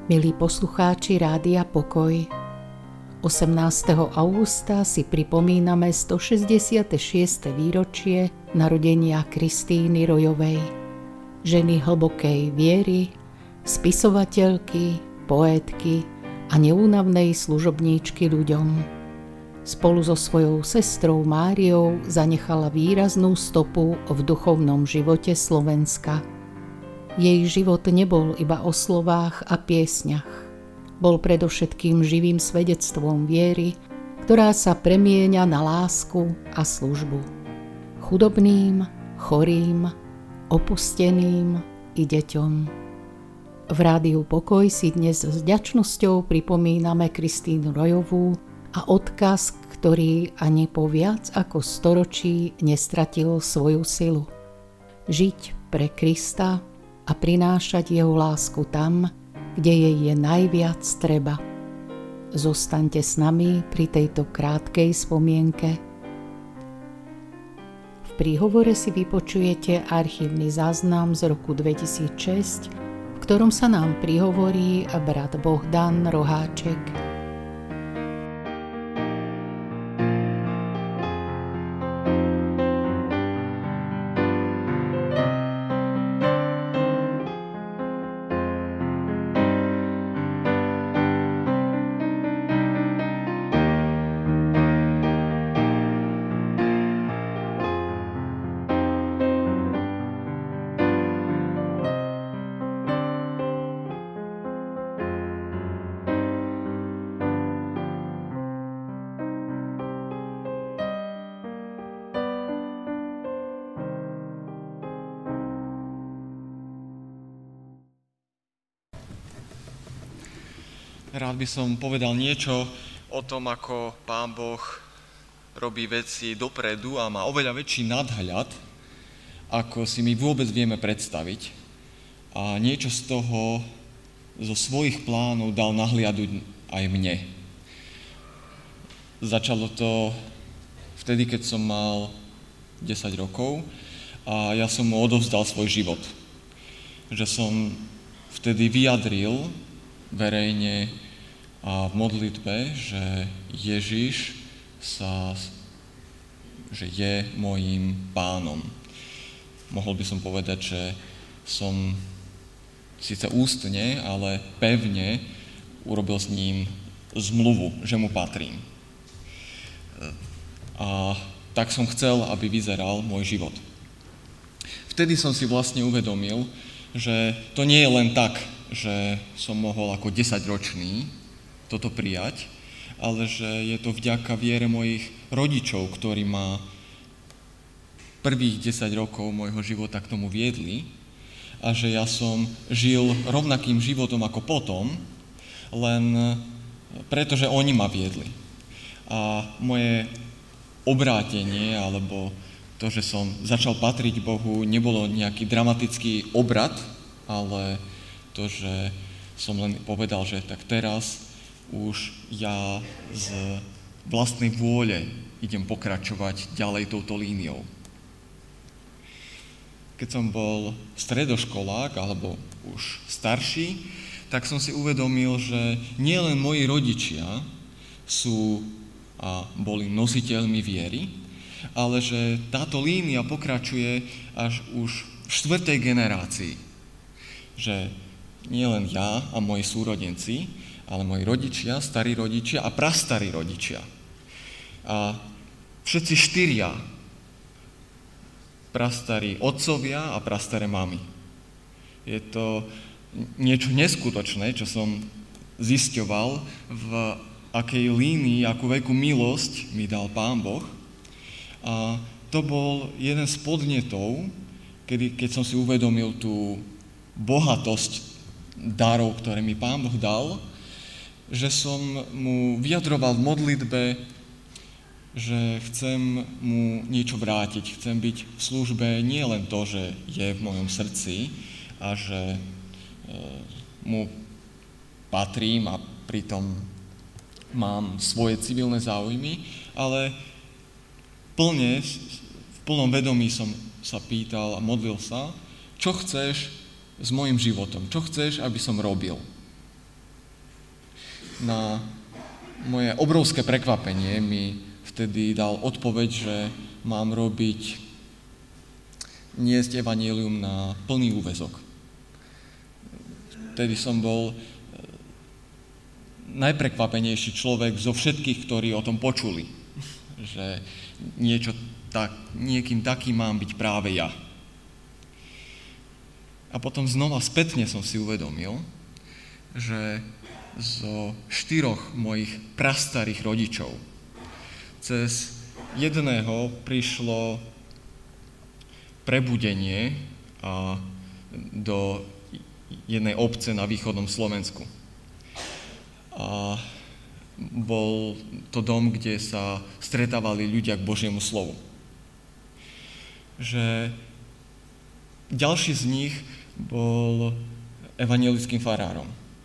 Milí poslucháči Rádia Pokoj, 18. augusta si pripomíname 166. výročie narodenia Kristíny Rojovej, ženy hlbokej viery, spisovateľky, poétky a neúnavnej služobníčky ľuďom. Spolu so svojou sestrou Máriou zanechala výraznú stopu v duchovnom živote Slovenska. Jej život nebol iba o slovách a piesňach. Bol predovšetkým živým svedectvom viery, ktorá sa premieňa na lásku a službu. Chudobným, chorým, opusteným i deťom. V Rádiu Pokoj si dnes s vďačnosťou pripomíname Kristínu Rojovú a odkaz, ktorý ani po viac ako storočí nestratil svoju silu. Žiť pre Krista a prinášať jeho lásku tam, kde jej je najviac treba. Zostaňte s nami pri tejto krátkej spomienke. V príhovore si vypočujete archívny záznam z roku 2006, v ktorom sa nám prihovorí brat Bohdan Roháček. Rád by som povedal niečo o tom, ako Pán Boh robí veci dopredu a má oveľa väčší nadhľad, ako si my vôbec vieme predstaviť. A niečo z toho, zo svojich plánov dal nahliaduť aj mne. Začalo to vtedy, keď som mal 10 rokov a ja som mu odovzdal svoj život. Že som vtedy vyjadril verejne a v modlitbe, že Ježiš že je mojím pánom. Mohol by som povedať, že som síce ústne, ale pevne urobil s ním zmluvu, že mu patrím. A tak som chcel, aby vyzeral môj život. Vtedy som si vlastne uvedomil, že to nie je len tak, že som mohol ako 10-ročný toto prijať, ale že je to vďaka viere mojich rodičov, ktorí ma prvých 10 rokov môjho života k tomu viedli a že ja som žil rovnakým životom ako potom, len preto, že oni ma viedli. A moje obrátenie, alebo to, že som začal patriť Bohu, nebolo nejaký dramatický obrat, ale to, že som len povedal, že tak teraz už ja z vlastnej vôle idem pokračovať ďalej touto líniou. Keď som bol stredoškolák alebo už starší, tak som si uvedomil, že nielen moji rodičia sú a boli nositeľmi viery, ale že táto línia pokračuje až už v 4. generácii. Že nielen ja a moji súrodenci, ale moji rodičia, starí rodičia a prastarí rodičia. A všetci 4 prastarí otcovia a prastaré mamy. Je to niečo neskutočné, čo som zisťoval, v akej línii, akú veľkú milosť mi dal Pán Boh. A to bol jeden z podnetov, keď som si uvedomil tú bohatosť darov, ktoré mi Pán Boh dal, že som mu vyjadroval v modlitbe, že chcem mu niečo vrátiť, chcem byť v službe nie len to, že je v mojom srdci a že mu patrím a pritom mám svoje civilné záujmy, ale v plnom vedomí som sa pýtal a modlil sa, čo chceš s mojim životom, čo chceš, aby som robil. na moje obrovské prekvapenie mi vtedy dal odpoveď, že mám niesť evanjelium na plný úväzok. Vtedy som bol najprekvapenejší človek zo všetkých, ktorí o tom počuli, že niekým takým mám byť práve ja. A potom znova spätne som si uvedomil, že zo 4 mojich prastarých rodičov cez jedného prišlo prebudenie do jednej obce na východnom Slovensku. A bol to dom, kde sa stretávali ľudia k Božiemu slovu. Že ďalší z nich bol evanjelickým farárom.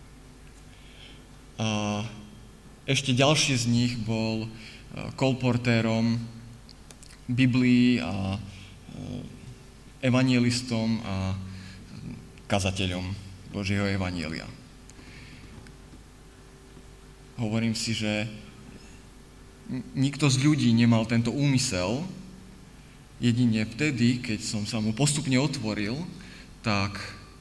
A ešte ďalší z nich bol kolportérom Biblií a evanjelistom a kazateľom Božieho evanjelia. Hovorím si, že nikto z ľudí nemal tento úmysel, jedine vtedy, keď som sa mu postupne otvoril, tak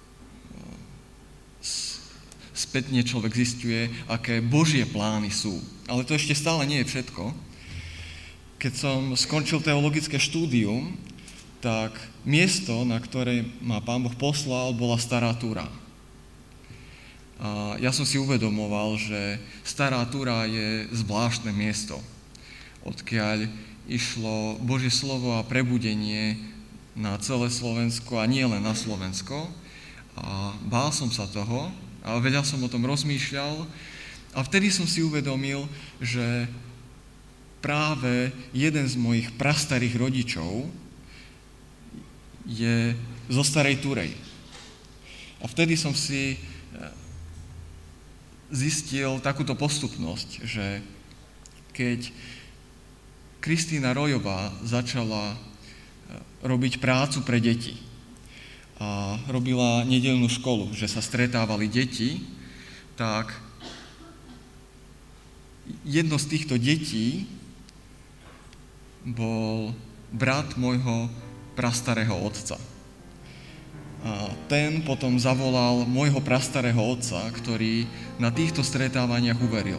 spätne človek zisťuje, aké Božie plány sú. Ale to ešte stále nie je všetko. Keď som skončil teologické štúdium, tak miesto, na ktoré ma Pán Boh poslal, bola Stará Túra. A ja som si uvedomoval, že Stará Túra je zvláštne miesto, odkiaľ išlo Božie slovo a prebudenie na celé Slovensko a nie len na Slovensko. A bál som sa toho, ale veľa som o tom rozmýšľal a vtedy som si uvedomil, že práve jeden z mojich prastarých rodičov je zo Starej Túrej. A vtedy som si zistil takúto postupnosť, že keď Kristína Rojová začala robiť prácu pre deti a robila nedeľnú školu, že sa stretávali deti, tak jedno z týchto detí bol brat môjho prastarého otca. A ten potom zavolal môjho prastarého otca, ktorý na týchto stretávaniach uveril.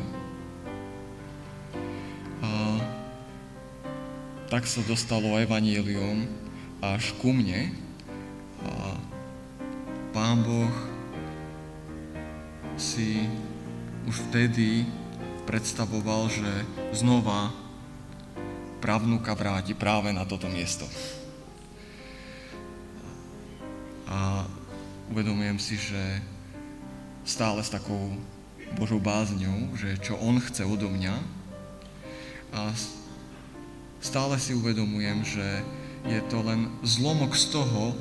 A tak sa dostalo evanjelium až ku mne a Pán Boh si už vtedy predstavoval, že znova pravnúka vráti práve na toto miesto. A uvedomujem si, že stále s takou Božou bázňou, že čo On chce odo mňa. A stále si uvedomujem, že je to len zlomok z toho,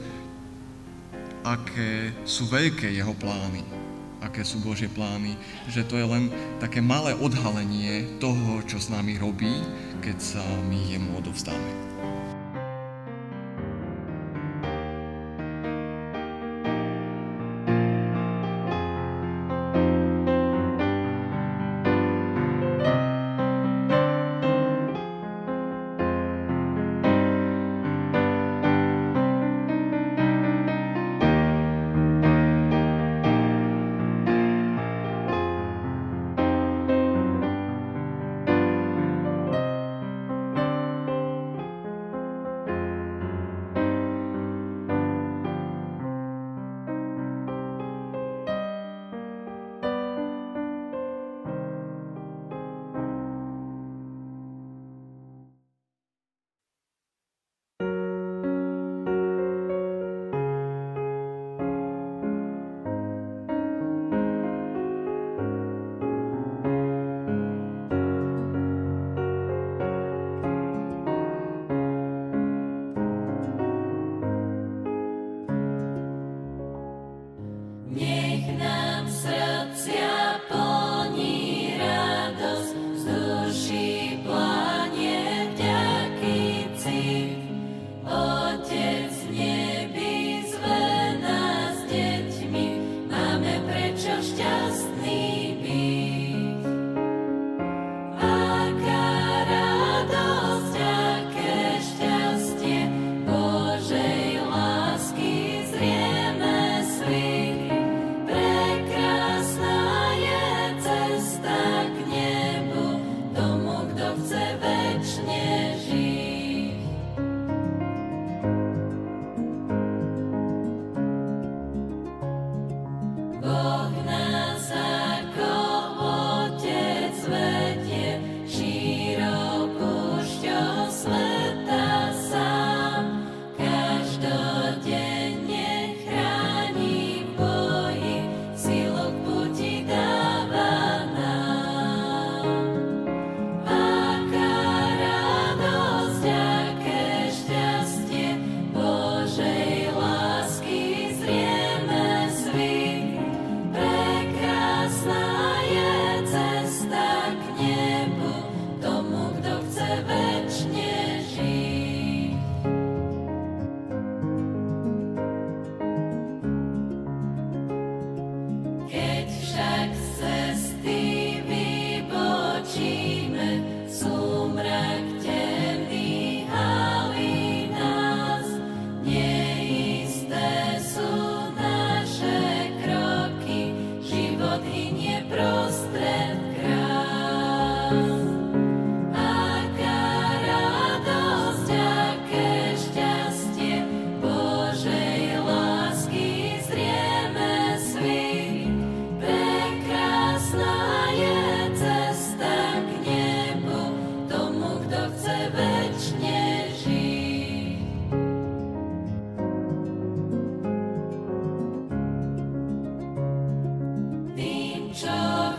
aké sú veľké Jeho plány, aké sú Božie plány, že to je len také malé odhalenie toho, čo s nami robí, keď sa my Jemu odovzdáme.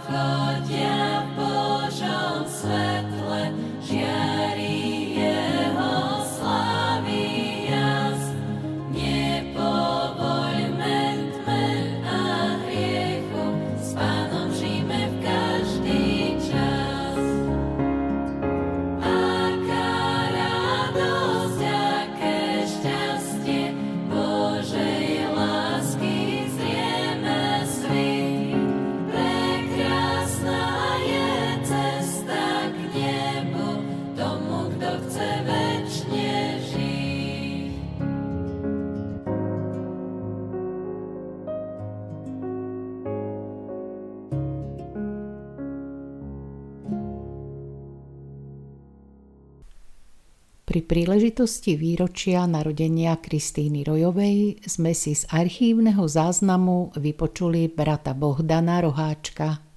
chodia v Božom svetle, žiari jeho slávy jas. Nepovoľme tme a hriechu, s Pánom žijme v každý čas. Aká radosť, aké šťastie, Božej lásky zrieme svit. Prekrásna je cesta k nebu, tomu, kto chce večne žiť. Pri príležitosti výročia narodenia Kristíny Rojovej sme si z archívneho záznamu vypočuli brata Bohdana Roháčka.